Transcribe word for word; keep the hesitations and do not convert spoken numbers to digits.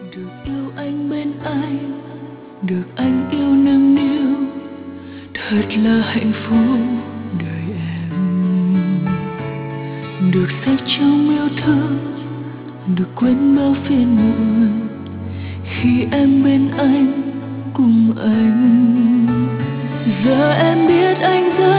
Được yêu anh bên anh, được anh yêu nâng niu, thật là hạnh phúc đời em. Được say trong yêu thương, được quên bao phiền muộn khi em bên anh cùng anh. Giờ em biết anh rất